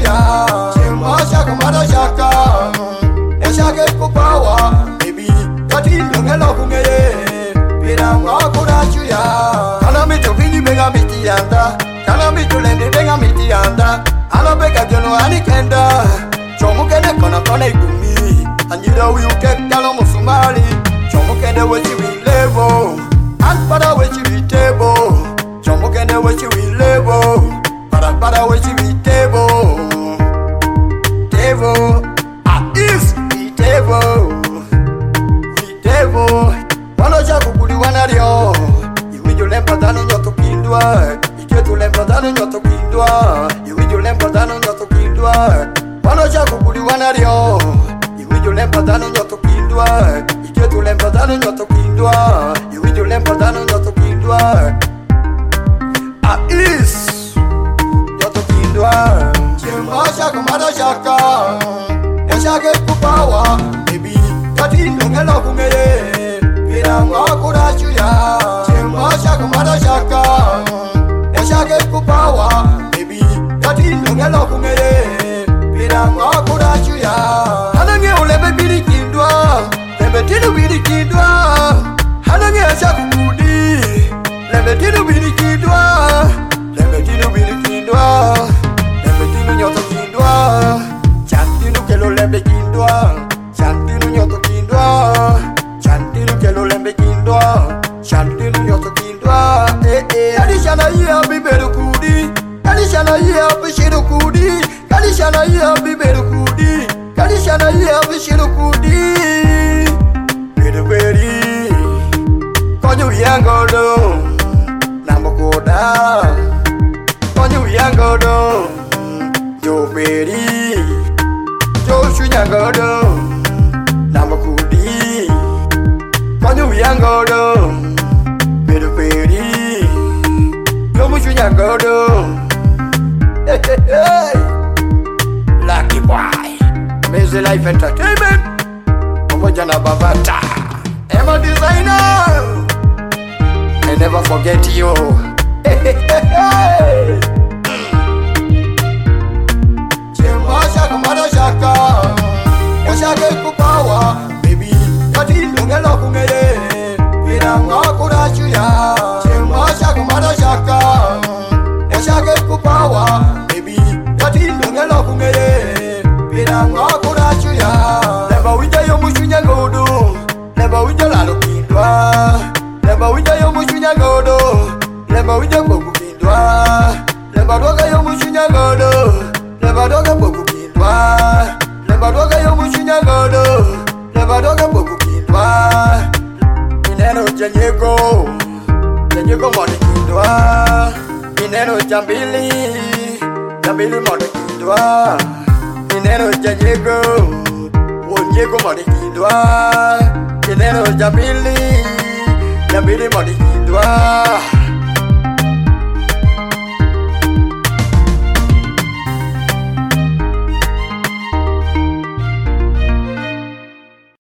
chuya chema shaka mara shaka eshake kupawa baby kati ndongelo kungeye pira ngakura chuya kana mito vini benga miti anda kana mito lende benga miti anda ala bega jono anikenda chomukene kona igumi anjira uyuke kalo musumali chomukene wechi wilebo anpada wechi vitebo chomukene wechi wilebo para wechi vitebo tebo is vitebo wano chakukuli wanaryo iwijo lempatano nyoto kindwa iketu lempatano nyoto kindwa iwijo lempatano nyoto kindwa wano chakukuli wanaryo iwijo lempatano nyoto kindwa iketu lempatano nyoto kindwa iwijo lempatano nyoto kindwa is nyoto kindwa chema shaka mara shaka eshake kupawa baby kati ndongelo kungeye pira ngakura chuya chema shaka mara shaka eshake kupawa baby kati ndongelo kungeye pira ngakura chuya hanange ulebe bili kindwa lebe tinu bili kindwa hanange eshake kudi lebe tinu bili kindwa lebe tinu bili kindwa lebe tinu nyoto kindwa chantinu kelo lebe kindwa chantinu nyoto kindwa chantinu kelo lembe kindwa chantinu nyoto kindwa kalishana ya biberu kudi kalishana ya bishiru kudi kalishana ya biberu kudi kalishana ya bishiru kudi beri konyu yangodo namokoda konyu yangodo jo beri jo shunyangodo namakudi konyu yangodo beri yomu shunyangodo Lucky Boy Amazing Life Entertainment pamoja na Bavata Emma Designer I never forget you chema shaka mara shaka eshake kupawa baby kati ndongelo kungeye pira ngakura chuya chema shaka mara shaka eshake kupawa baby kati ndongelo kungeye pira ngakura chuya leba wija yo mushunya godo leba wija lalo kindwa leba wija yo mushunya godo leba wija boku kindwa leba doga yo mushunya godo leba doga boku kindwa leba doga yo mushunya godo leba doga boku kindwa ineno janyego mone kindwa ineno jambili mone kindwa ineno janyego mone kindwa ineno jambili mone kindwa